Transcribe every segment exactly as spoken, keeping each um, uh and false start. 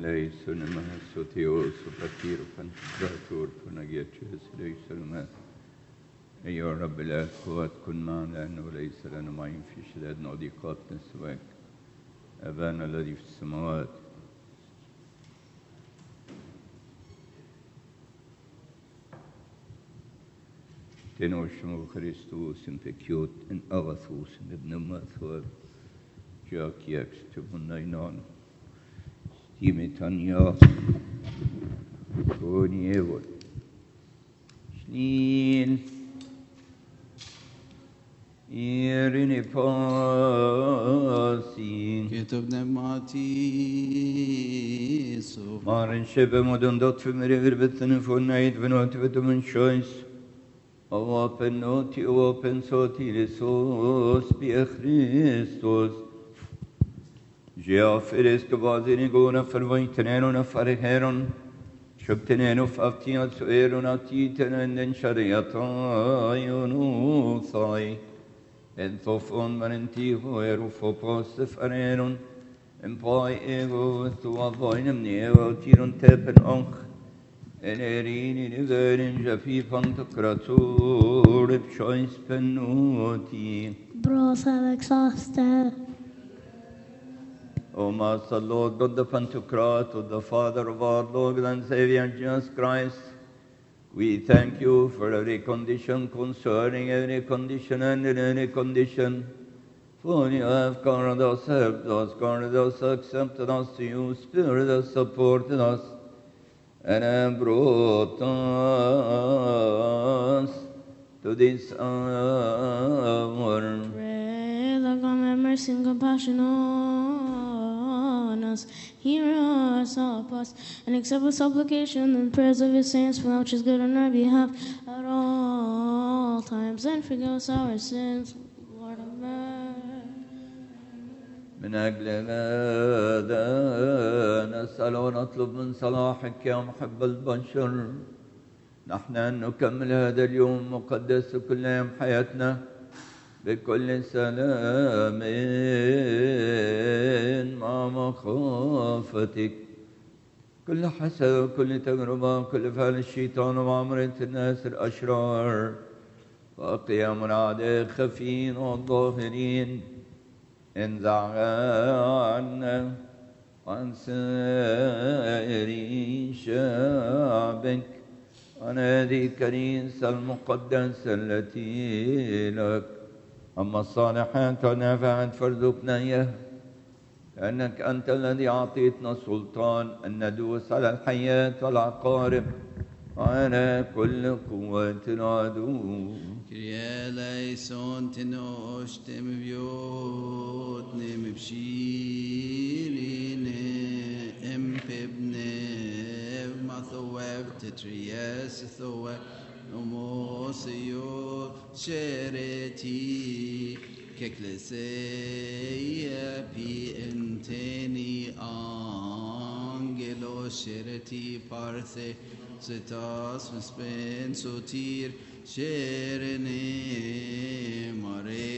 Leisune Sotios وفكير وفنتراتور فنجيتشيس ليسلمات أيها الرب الآب قوات كن معنا لأنه ليس لنا معين في شدادنا وضيقاتنا سواك أبانا الذي في السماوات تنوشم Kristus in pekjot en avathos med nummerthor jag jäkstubunna inan stimitania konievor snil irini pasin كتبنا ماتيسو maren shebe modun dot för mig överbeten för nöjd för något vet om en choice Open noti open sotiresos bia Christos. Gea feresto vazini gona fervoiteneno na fareheron. Shubteneno faftiat sueron atiten den shariata ionuthai. En thofon manenti hoero fopos fareron. En pai ego tua voinem neo tiron tepen onch. En erin in verin jafi pantokratur bchois penoti. Bros exhausted. O Master Lord God the Pantocrator, the Father of our Lord and Savior Jesus Christ, we thank you for every condition concerning every condition and in any condition. For you have guarded us, helped us, guarded us, accepted us to you, spirit has supported us. And have brought us to this hour. Pray that God have mercy and compassion on us. Hear us, help us, and accept with supplication and prayers of His saints for that which is good on our behalf at all times, and forgive us our sins, Lord of mercy. من أجل هذا نسأل ونطلب من صلاحك يا محب البشر نحن أن نكمل هذا اليوم مقدس كل يوم حياتنا بكل سلام مع مخافتك كل حسد كل تجربة كل فعل الشيطان ومعاملة الناس الأشرار وقيام الأعداء خفين والظاهرين انزع عنا عن سائر شعبك عن هذه الكنيسة المقدسة التي لك أما الصالحات والنافعات فارزقنا إياها لأنك أنت الذي أعطيتنا السلطان أن ندوس على الحياة والعقارب وعلى كل قوة العدو كريا ليسون تنوش تم بيوت نم بشيرين ام ببني ما ثواب تترياس ثواب نموسيو شريتي ككلسيا بي انتني انجلو شريتي بارثي ستاس مسبن سوتير شيرني ماري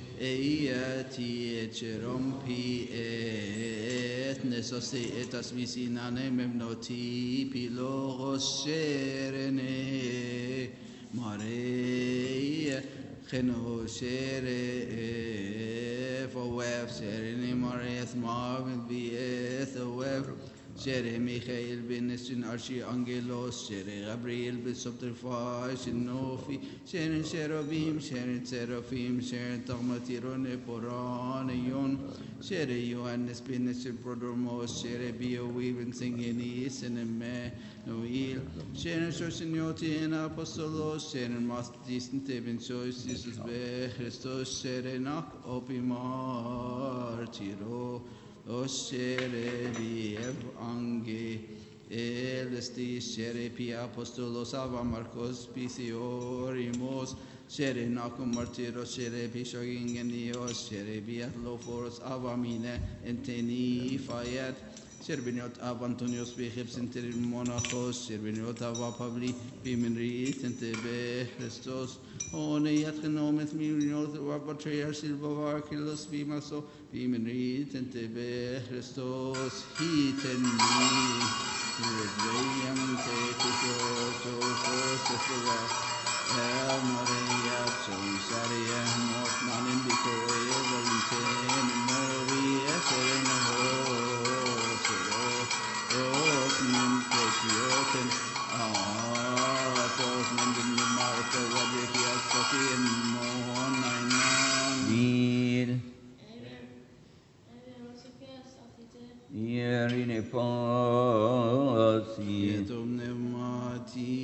اياتي اتشرمبي اتنسوسي اتسميسيناني ممنوتي بيلوغوس شيرني ماري خنو شيري فواف شيرني ماري اثمار بيث وواف شيري ميخائيل بنسن أرشي أنجلوس شيري غبريل بسبترفاش النوفي شيري شيروبيم شيري تسيروفيم شيري تغمتيرون بورانيون شيري يوهنس بنسن برودرموس شيري بيوي بنسنجيني سنما نويل شيري شوشنيوتي إن أبوستولوس شيري ماستيسن تبن شوش يسوس بخريستوس شيري ناك أوبي مارتيرو Oshere bi ev ange elesti shere pi apostolos ava Marcos pithiorimos shere nakum martiros shere pi shogingenios shere bi atloforos ava mine enteni fayet Sherbiniot ab Antonios Bichibs inter Monachos, Sherbiniot ab Pabli, Bimenrit, and Tebe, Christos, One Yatrenometh, Miriniot, Wabatria, Silva, Kilos, Bimaso, Bimenrit, and Tebe, Christos, Heat and me, William, take it, so first of the rest. El Maria, so Saria, Motman, and Victoria, Valentin, Maria, Serena, Open, take Yotin, Ah, those men in the Martha, Wadikia, Sophie, and Mon, Nine. Neil. Yerini Pasi. Yetum Nemati.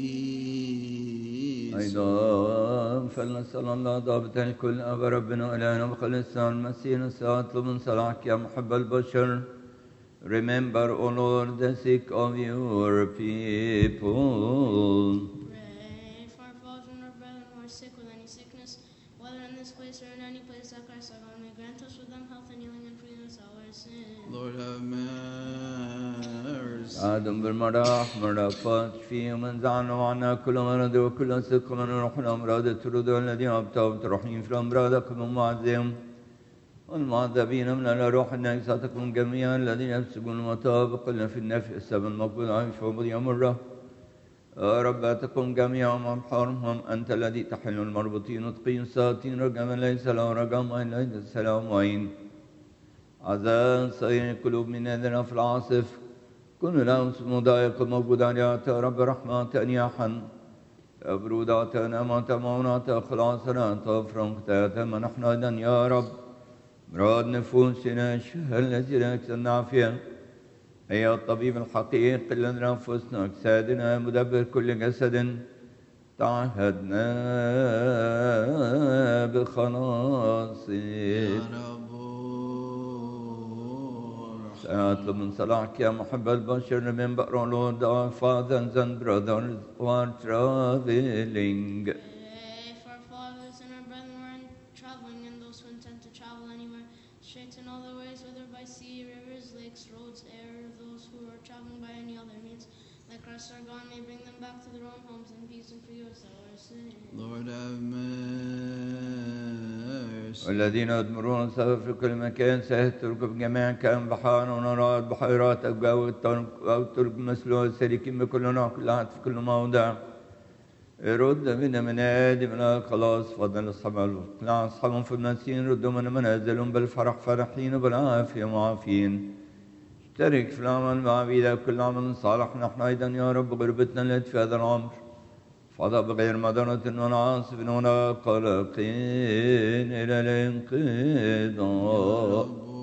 أيضا فلنسأل الله ضابط الكل أبا ربنا إلهنا بخلصان المسيح سأطلب من صلاحك يا محب البشر. Remember, O Lord, the sick of your people. Pray for our fathers and our brethren who are sick with any sickness, whether in this place or in any place that Christ our God may grant us with them health and healing and forgiveness of our sins. Lord have mercy. آدم بالمراح مرافات فيهم انزعنا وعنا كل مرض وكل سقم ونروح الأمراض الترود الذين أبتعوا تروحين في الأمراض كم معزهم والمعذبين من الروح النجساتكم جميعا الذين يبسقون المطاب قلنا في النفس السبب المقبول عن شعوب مرة رباتكم جميعا ومحارهم أنت الذي تحل المربوطين وتقين ساتين رجما ليس له رجما إلا السلام وعين عذاب صير القلوب من هذا في العاصف كن لهم مضايق موجود عليها يا رب رحمة أنياحا برودات نعمة مونات خلاصنا طفرا كتاتا نحن أيضا يا رب مراد نفوسنا الشهر الذي لا يكسرنا عافية أيها الطبيب الحقيقي لنا أنفسنا أجسادنا مدبر كل جسد تعهدنا بخلاصك أطلب من صلاحك يا محب البشر. Remember, O Lord, our fathers and brothers who are traveling. Pray for our fathers and our brethren who are traveling and those who intend to travel anywhere. Straighten all the ways, whether by sea, rivers, lakes, roads, air, those who are traveling by any other means. That Christ our God may bring them back to their own homes in peace and forgive us our sins. Lord have mercy. والذين يدمرون السبب في كل مكان سيهترك بجميع كان بحار ونارات بحيرات أو ترك مسلوع سالكين بكل نوع كل عهد في كل موضع. رد بنا من آدم إلى خلاص فضل أصحاب لا أصحابهم في المسين ردوا من منازلهم بالفرح فرحين وبالعافية معافين. اشترك في العمل مع عبيدك كل عمل صالح نحن أيضا يا رب غربتنا التي في هذا العمر فضى بغير مدنة ونعاصف ولا قلقين إلى الانقضاء.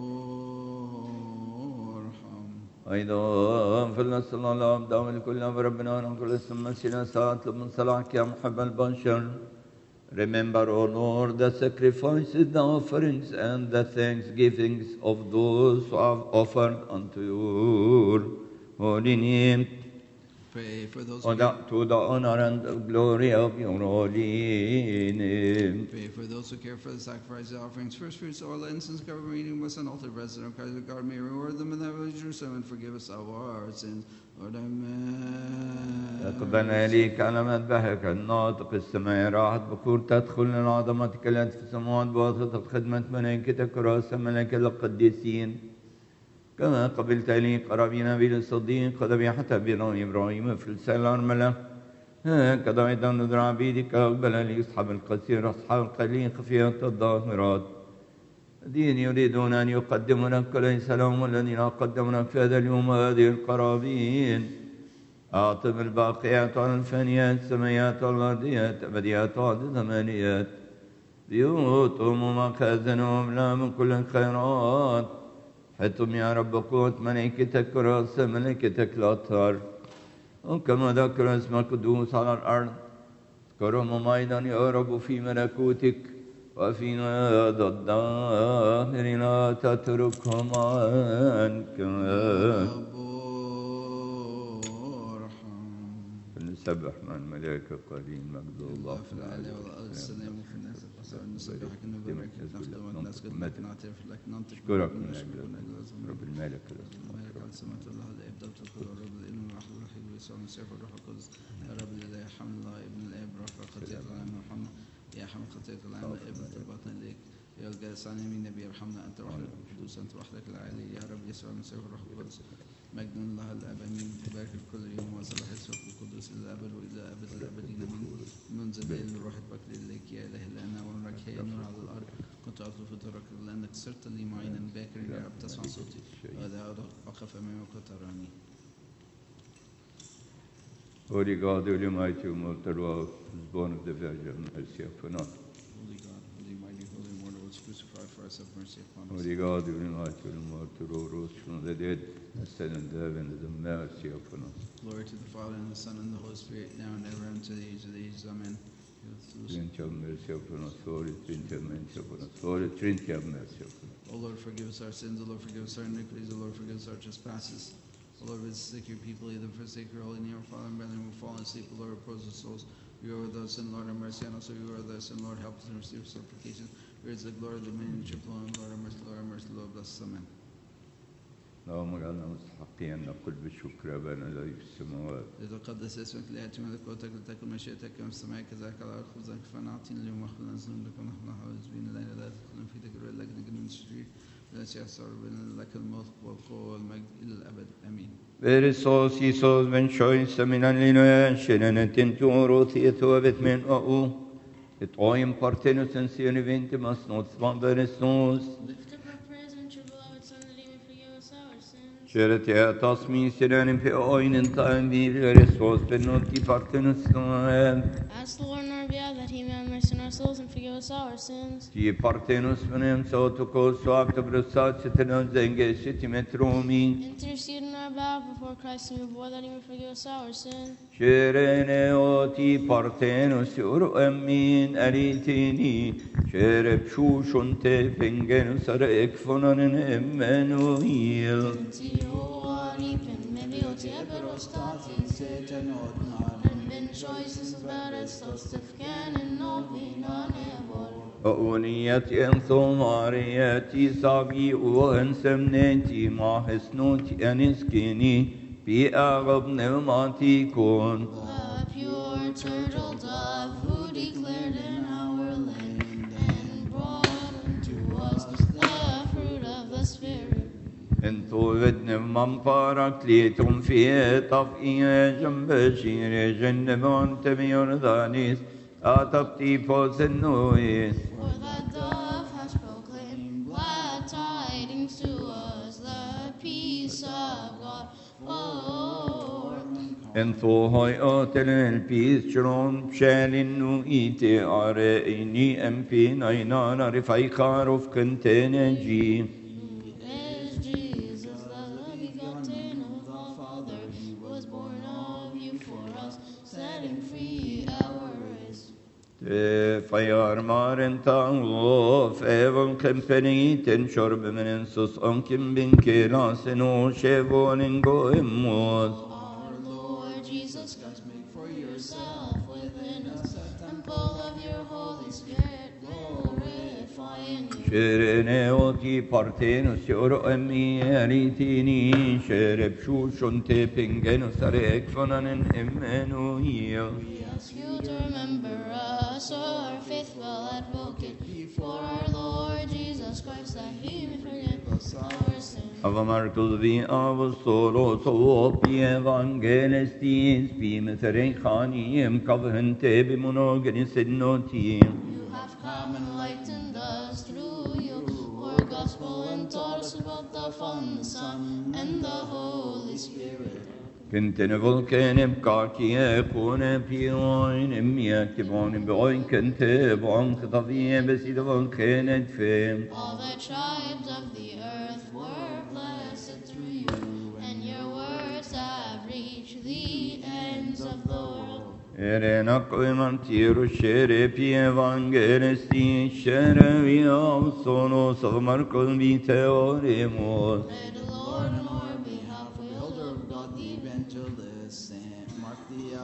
أيضا فلنسأل الله أبدأ لكل أمر ربنا ونقول اسم مسينا سأطلب من صلاحك يا محب البشر. Remember, O Lord, the sacrifices, the offerings, and the thanksgivings of those who have offered unto your holy name. Pray for those To the, to the honor and the glory of your holy name. Pray for those who care for the sacrifices, offerings, first fruits, oil, incense, cover meeting with an altar present of Christ. God may reward them in the heavenly Jerusalem and forgive us our sins. Lord, amen. تقبلنا ليك على مذبحك الناطق السماء راحت بكور تدخل من عظمتك التي في السماوات بواسطة خدمة ملائكتك ورأس ملائكة القديسين كما قبلت لي قرابين أبي الصديق وذبيحة أبينا إبراهيم في لسان الأرملة هكذا أيضا نذر عبيدك أقبل لي أصحاب القصير أصحاب القليل خفية الظاهرات الذين يريدون أن يقدموا لك ليس لهم الذين قدموا لك في هذا اليوم هذه القرابين. أعطم الباقيات على الفانيات السمايات والأرضيات أبديات وزمانيات بيوتهم ومخازنهم لا من كل الخيرات. حتم يا رب قوة ملائكتك ورأس ملائكتك الأطهار وكما ذكر اسم القدوس على الأرض اذكرهم أيضا يا رب في ملكوتك وفينا هذا الدهر لا تتركهم عنك. سبح مع الملائكة قليل مجد الله الله في العالي والأرض السلام وفي الناس القصر نسبحك نبارك نخدمك نسجد لك نعترف لك ننطق أشكرك من نشكرك من أجل أجل رب الملك الملك على السماوات والأرض الآب ضبط القدر الرب الابن الواحد الوحيد ويسوع المسيح والروح القدس يا رب الإله حمد الله ابن الآب رفع خطيئة العالم محمد يا حمد خطيئة العالم ابن طلباتنا إليك يا الجالس عن يمين النبي ارحمنا أنت وحدك القدوس أنت وحدك العالي يا رب يسوع المسيح والروح القدس مجد الله الاب امين تبارك كل يوم وصلاح السوق القدس الى الابد والى ابد الابدين امين منذ الليل الروح البكر اليك يا اله لنا ونراك هي نور على الارض كنت اطلب فترك لانك صرت لي معينا باكر يا رب تسمع صوتي وهذا اقف امامك وتراني. Holy God, Holy Mighty, Immortal Lord, was born of the Virgin, mercy upon us. Holy God, Holy Mighty, Holy Immortal, was crucified for us, have mercy upon us. Holy God, Holy Mighty, Holy Immortal Lord, rose from the dead, ascended into heaven, have mercy upon us. Glory to the Father, and the Son, and the Holy Spirit, now and ever, and to the age of the ages. Amen. Trinity, have mercy upon us. Holy Trinity, have mercy upon us. Holy Trinity, have mercy upon us. O Lord, forgive us our sins. O Lord, forgive us our iniquities. O Lord, forgive us our trespasses. O Lord, visit your people, either forsake your holy name, our Father and brethren, who fall asleep. O Lord, repose our souls. You are with us, and Lord, have mercy on us. You are with us, and Lord, help us and receive supplication. Yours is the glory, the dominion, and triple honor. Lord, have mercy. Lord, have mercy. Lord, bless us. Amen. اللهم اجعلنا مستحقين ان نقول بالشكر ابانا الذي في السماوات. لتقدس اسمك لياتي ملكوتك لتكن مشيئتك كما في السماء كذلك على الارض خبزنا كفانا اعطينا اليوم واغفر لنا ذنوبنا كما نحن نحن بنا لا لا تدخلنا في تجربه لكن نجنا من الشرير ولا تيسر بنا لك الملك والقوه والمجد الى الابد امين. Verissos Isos ben choice minan linoen shenene tenturo theovet men au et oim partenus en sione vente mas not svanderesnos. Lift up our prayers unto your beloved Son, that he may forgive us our sins. Charity atas mi siranim pe oinen time viresos ben noti partenus noem. Ask the Lord in our behalf that he may have mercy on our souls and forgive us our sins. Ti partenus venem sotokos suapta brosat setenon zenge sitimetromi. Intercede in our behalf before Christ and your boy that he may forgive us our sins. Sherene oti partenus uru emin eritini. Shereb shushun te pengenus are ekfonanen Emmanuel. أونيتي ثماريتي صابي وانسمنتي ما حسنوتي أنسكني بأغب نعمتي كون. A pure turtle dove who declared in our land and brought unto us the fruit of the Spirit. انتو بدنا من باراكليتم في طفئي جنب شير جنبون تبيون ذانيس أطبتي فوز النويس. For the dove has proclaimed glad tidings to us, the peace of God. Oh, انتو هاي اوتل البيس شرون بشال نوئيتي عرائني امبي ناينانا رفايقا رفقن تنجي. is Jesus, the begotten of the Father, who was born of you for us, setting free our race. Fayar maren tango fevon kempeniten shorb menensus onkim binkilasen o shevonin goemos. Our Lord Jesus Christ, make for yourself within us a temple of your Holy Spirit, glorifying you. Sherene oti partenus yoro emi eritini shereb shushon te pengenus arek fonanen Emmanuel. We ask you to remember us, our faithful advocate, before our Lord Jesus Christ, that he may forgive us our sins. Ava Marcus vi apostolos opi evangelistis bim terenchanim kavhente bimonogenis notim. You have come and enlightened us through your gospel and taught us about the Father, the Son, and the Holy Spirit. كنت نفلكن بكاكي يكون بيوين امي اكتبون بوين كنت بوين خطفية بس يدفن كانت فيم. All the tribes of the earth were blessed through you, and your words have reached the ends of the world. Erena koyman tiru şere pi evangelisti şere vi avsono savmar kolbi teoremos. May the Lord on our behalf, we hold Elder of God, the evangelist, Saint Mark the Apostle,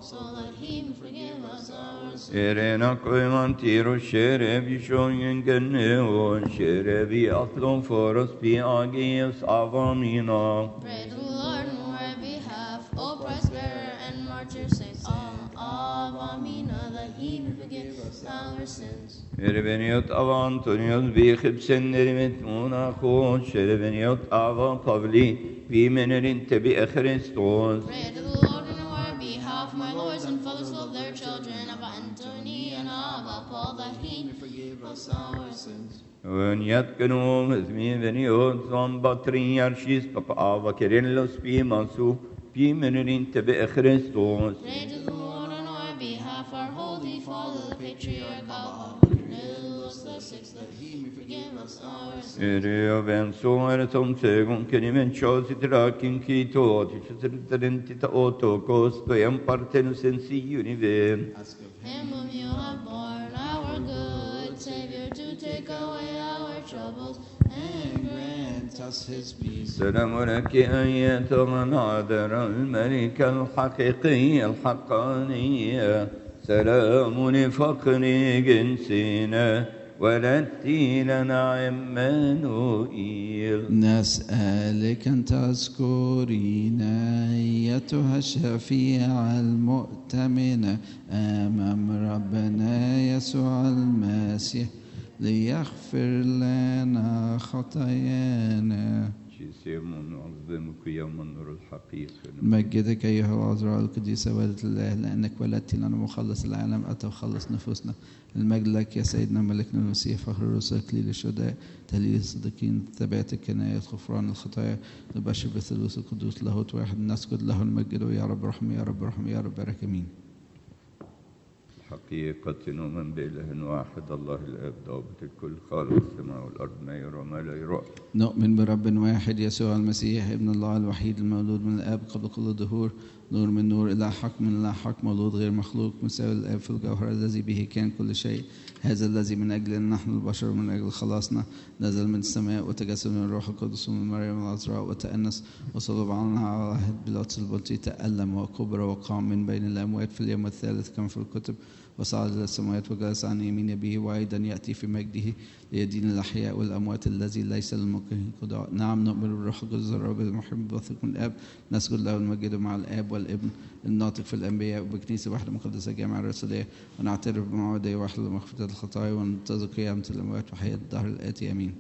so that he may forgive us our sins. Irena koiman tiro shere vi shoyen genne o shere vi atlon foros pi agios avamina. Pray to the Lord on our behalf, O Christ bearer and martyr Saint Avamina, that he may forgive us our sins. Erebeniot avantonios vi khibsenerimet monachon sherebeniot ava pavli vi menerin tebi Christos. Pray to the Lord on our behalf, my lords and fathers of their children, of Antony and Abba Paul, that he may forgive us our sins. When yet genom mi veniot zon patriarchis papa ava kerillos pi masu pi menerin tebi Christos. Pray to the Lord on our behalf, our holy father, the patriarch Abba, Cornelius the sixth, that he may forgive us our sins. Ere ben soere som segon kenimen chosi trakin kito ti chesrenti ta oto costo em partenus en si unive. Ask of him. Him whom you have borne, our good Savior, to take away our troubles and grant Us his peace. سلام لك أيتها العذراء الملكة الحقيقية الحقانية سلام لفقر جنسنا ولدتي لنا عمانوئيل. نسألك أن تذكرينا أيتها الشفيعة المؤتمنة أمام ربنا يسوع المسيح ليغفر لنا خطايانا. جسيم نعظمك يوم النور الحقيقي. نمجدك أيها العذراء القديسة والدة الله، لأنك ولدت لنا مخلص العالم، أتى وخلص نفوسنا. المجد لك يا سيدنا ملكنا المسيح، فخر الرسل، إكليل الشهداء، تهليل الصديقين، تبعت الكناية، غفران الخطايا، نبشر بالثالوث القدوس لاهوت واحد، نسجد له المجد. يا رب ارحم، يا رب ارحم، يا رب بارك. امين. حقيقة نؤمن بإله واحد الله الآب ضابط الكل خالق السماء والأرض ما يرى وما لا يرى. نؤمن برب واحد يسوع المسيح ابن الله الوحيد المولود من الآب قبل كل الدهور، نور من نور، إله حق من إله حق، مولود غير مخلوق، مساوي الآب في الجوهر، الذي به كان كل شيء. هذا الذي من أجلنا نحن البشر ومن أجل خلاصنا نزل من السماء وتجسد من الروح القدس ومن مريم العذراء وتأنس وصلب عنا على عهد بيلاطس البنطي، تألم وكبر وقام من بين الأموات في اليوم الثالث كما في الكتب، وصعد إلى السماوات وجلس عن يمين أبيه، وأيضا يأتي في مجده ليدين الأحياء والأموات، الذي ليس للممكن قضاء. نعم نؤمن بالروح القدس الرب المحب الوثيق من الآب، نسجد له المجد مع الآب والابن الناطق في الأنبياء، وبكنيسة واحدة مقدسة جامعة الرسولية، ونعترف بمعمودية واحدة لمغفرة الخطايا، وننتظر قيامة الأموات وحياة الدهر الآتي. آمين.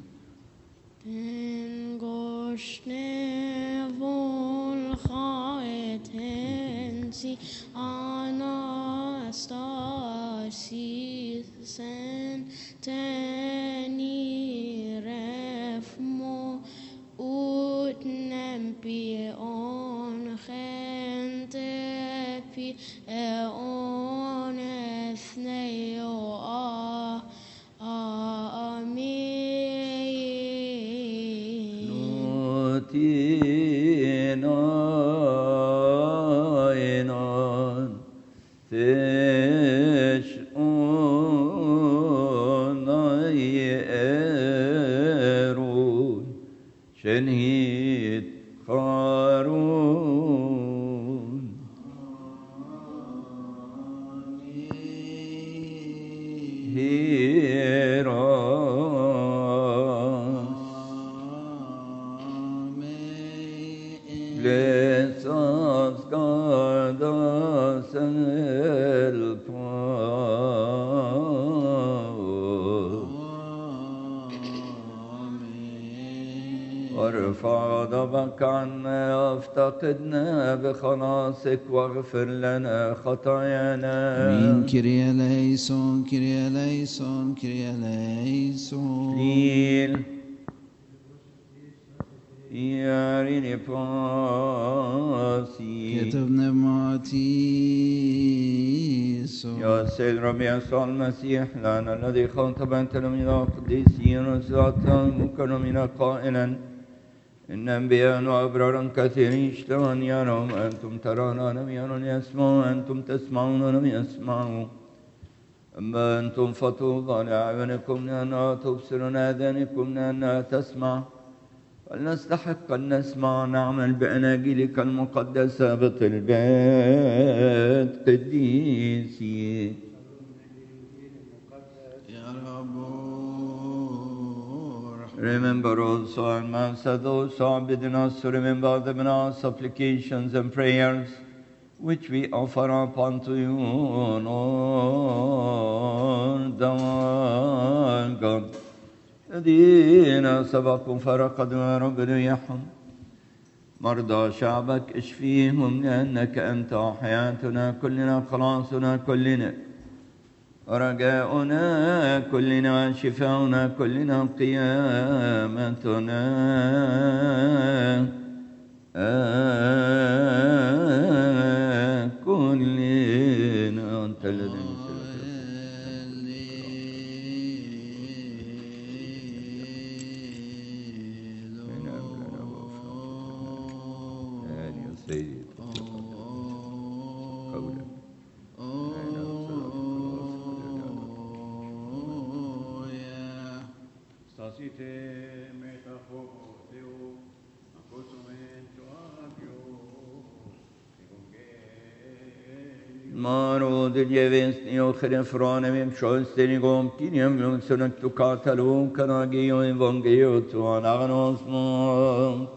Anastasis senteni refmo ut nempi on gente pi e on ethneo a amen. Nutina inan شنهيد قارون هيراس لساس قادس وارفع غضبك عنا وافتقدنا بخلاصك واغفر لنا خطايانا. آمين. كيريا ليسون كيريا ليسون كيريا ليسون. ليل ياريني باسي كتبنا ماتيسو. يا سيد ربي يسوع المسيح لنا الذي خاطب أنت من القديسين وسعتهم مكرمين قائلا إن أنبياء وأبرارا كثيرين اشتهون يرون، أنتم ترون ولم يرون، يسمعون أنتم تسمعون ولم يسمعوا. أما أنتم فطوبى لأعينكم لأنها تبصرون، آذانكم لأنها تسمع. ولنستحق أن نسمع ونعمل بأناجيلك المقدسة بطلبات قديسي. يا رب Remember also our Master, those who are bidden us to remember them in our supplications and prayers, which we offer up unto you, Lord our God. الذين سبقوا فرقدوا يا رب ريحهم، مرضى شعبك اشفيهم، لأنك أنت حياتنا كلنا، خلاصنا كلنا، رجاؤنا كلنا، شفاؤنا كلنا، قيامتنا آه كلنا. أنت الذي Maro del Jevestio Chrefronem Scholstenigom Kiniam Lunsonak to Catalum Canagio Evangeo to Anagnos Monk.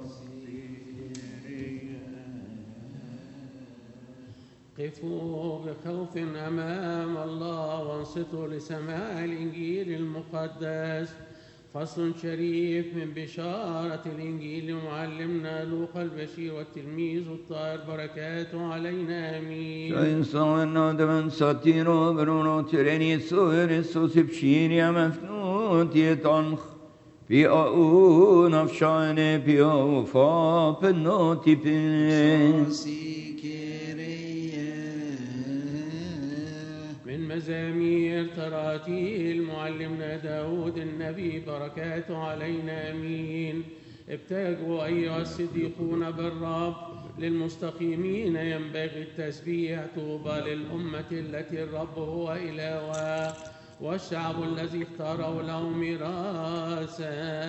قفوا بخوف أمام الله وانصتوا لسماع الإنجيل المقدس. فصل شريف من بشارة الإنجيل معلمنا لوقا البشير والتلميذ الطاهر بركاته علينا آمين. شايصانا دمن ساتيرو برونو تريني سوير سوسي بشيريا مفنوت يتنخ في أون أفشاني في أوفا بنوتي بين من مزامير تراتيل معلمنا داود النبي بركاته علينا آمين. ابتغوا أيها الصديقون بالرب، للمستقيمين ينبغي التسبيح. طوبى للأمة التي الرب هو إلهها، والشعب الذي اختاره له ميراثا.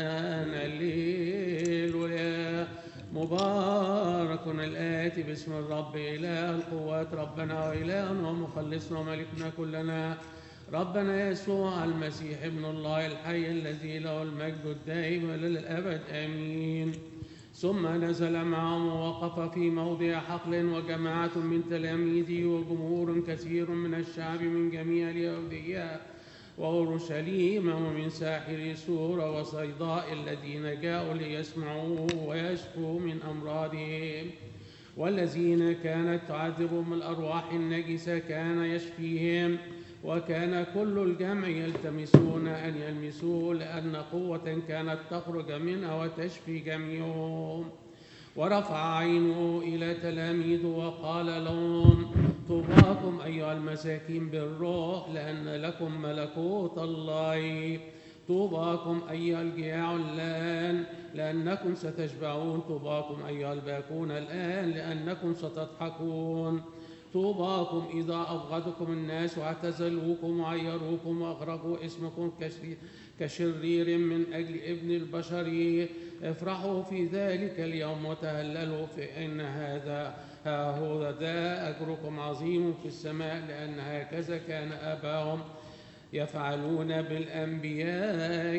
هللويا. مبارك الآتي باسم الرب إله القوات، ربنا وإلهنا ومخلصنا وملكنا كلنا، ربنا يسوع المسيح ابن الله الحي الذي له المجد الدائم للأبد آمين. ثم نزل معهم ووقف في موضع حقل، وجماعة من تلاميذه وجمهور كثير من الشعب من جميع اليهودية وأورشليم ومن ساحر سور وصيداء الذين جاءوا ليسمعوا ويشفوا من أمراضهم، والذين كانت تعذبهم الأرواح النجسة كان يشفيهم. وكان كل الجمع يلتمسون أن يلمسوه، لأن قوة كانت تخرج منه وتشفي جميعهم. ورفع عينه إلى تلاميذه وقال لهم: طوباكم أيها المساكين بالروح، لأن لكم ملكوت الله. طوباكم أيها الجياع الآن، لأنكم ستشبعون. طوباكم أيها الباكون الآن، لأنكم ستضحكون. طوباكم إذا أبغضكم الناس واعتزلوكم وعيروكم وأغرقوا اسمكم كشرير من أجل ابن البشر. افرحوا في ذلك اليوم وتهللوا، فإن هذا ها هو ذا أجركم عظيم في السماء، لأن هكذا كان آباؤهم يفعلون بالأنبياء.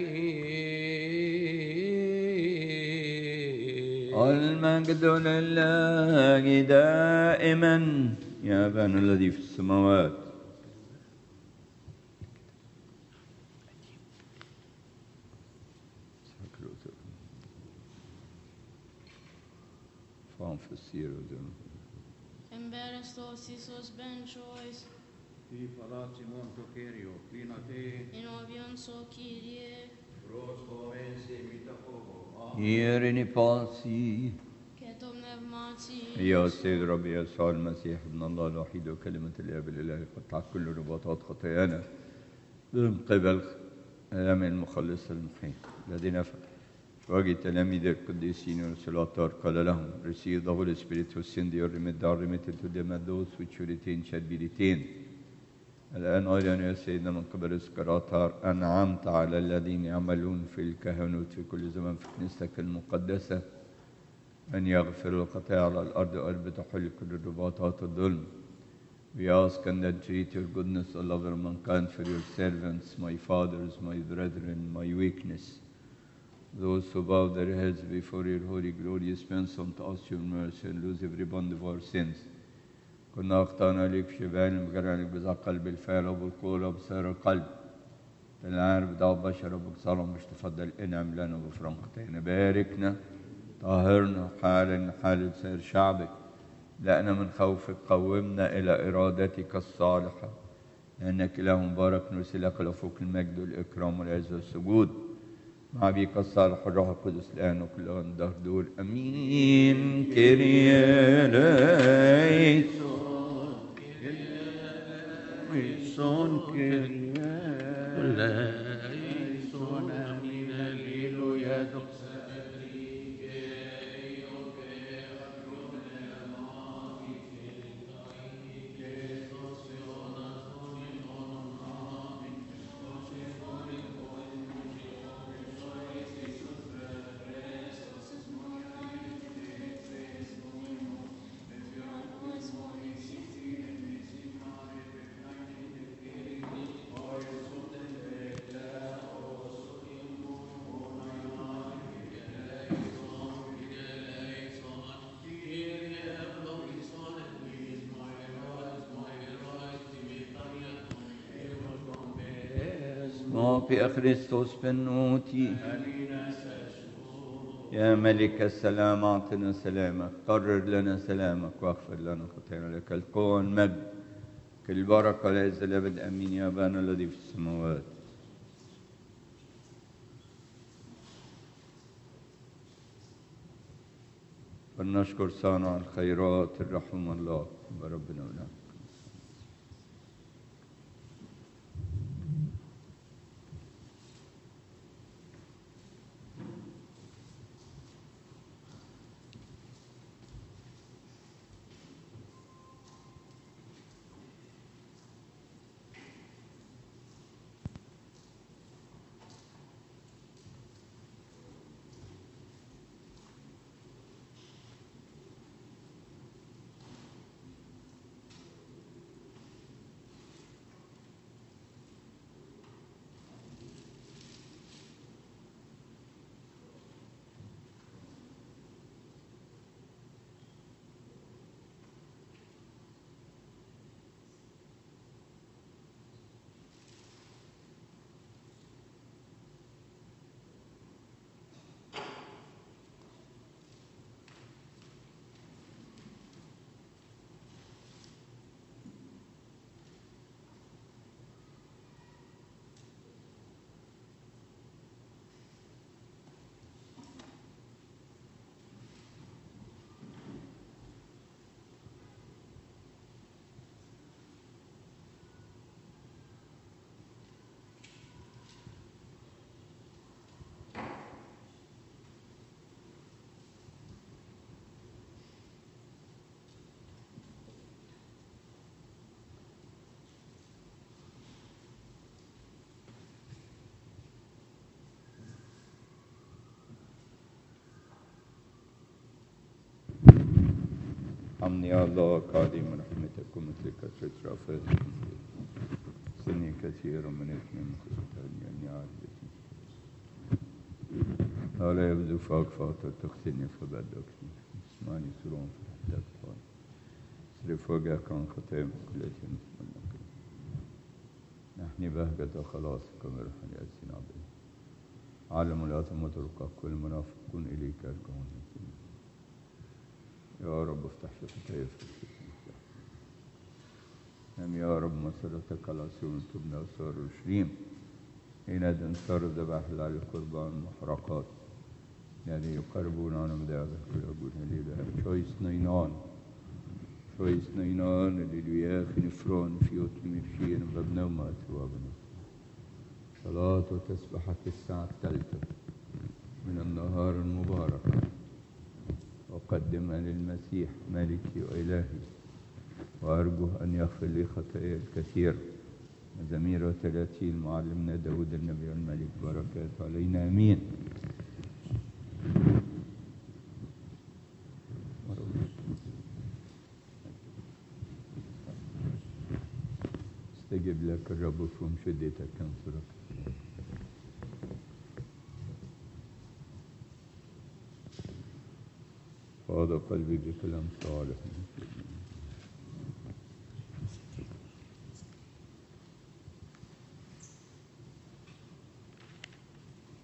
المجد لله دائما يا أبانا الذي في السماوات. Embarrassosisos benchois, Ti palazzi monto kerio, clina te, in obion so Kyrie, rosco ense mitafogo, يرني باسي ketom nevmati, يا سيد ربي يسوع المسيح ابن الله الوحيد وكلمة الآب الإلهي، قطع كل رباطات خطايانا من قبل أيام المخلص المحيي الذي نفع وجه تلاميذ القديسين والسلاطار. قال لهم: receive the Holy Spirit who send you remitted are remitted to them, and those which you retain shall be retained, الآن أيضا يا سيدنا من قبل إسكراطار أنعمت على الذين يعملون في الكهنوت في كل زمان في كنيستك المقدسة أن يغفر الخطايا على الأرض وأن تحل كل الرباطات الظلم. We ask and entreat your goodness, O lover of mankind, for your servants, my fathers, my brethren, my weakness. Those who bow their heads before your holy glory, dispense unto us your mercy and lose every bond of our sins. كنا أخطأنا لك في شبان بجرعنك بذا قلب الفعل وبالقول وبسار القلب. العارف دعوة بشر وبكسرهم مش تفضل انعم لنا وبفرن خطايانا. باركنا طهرنا حالا حال سائر شعبك. لأنا من خوفك قومنا إلى إرادتك الصالحة. لأنك إله مبارك نرسلك لفوق المجد والإكرام والعز والسجود. مع بيك الصالح الروح القدس الآن وكل آن دهر دول. أمين. كيريا ليسون Son Son Amin Alleluia. في أخريستوس بنوتي. يا ملك السلام أعطنا سلامك. قرر لنا سلامك واغفر لنا خطايانا. لك القوة والمجد كل البركة والعز الأبد. آمين. يا أبانا الذي في السماوات. فلنشكر صانع الخيرات الرحمن الله بربنا ولنا. حمد يا الله قادم رحمتكم مثل كثرة رأفتكم. سني كثير من اثنين خصوصا النعال التي لا يبدو فاق فاطر تختني فبدكني. اسمعني سرون في حدك فاق صرف وجهك عن خطايا كلتي مثل نحن بهجة خلاصك من روح الياسين عبد عالم لا تمطرق كل منافقون إليك الكون. يا رب افتح شفتي نعم يا رب مسيرتك على سيون تبنى وصار وشريم حين تنصر ذبح على القربان محرقات يعني يقربون عن مدابك ويقول هليلويا. شويس نينان شويس نينان هليلويا في نفرون في يوتمي في بابنا وما أتوابنا. صلاة وتسبحة الساعة الثالثة من النهار المبارك وقدمها للمسيح ملكي وإلهي وأرجو أن يغفر لي خطاياي الكثير مزامير وتراتيل معلمنا داود النبي الملك، بركات علينا امين. استجب لك الرب from شدتك كنصرك. فاض قلبي بكلام صالح.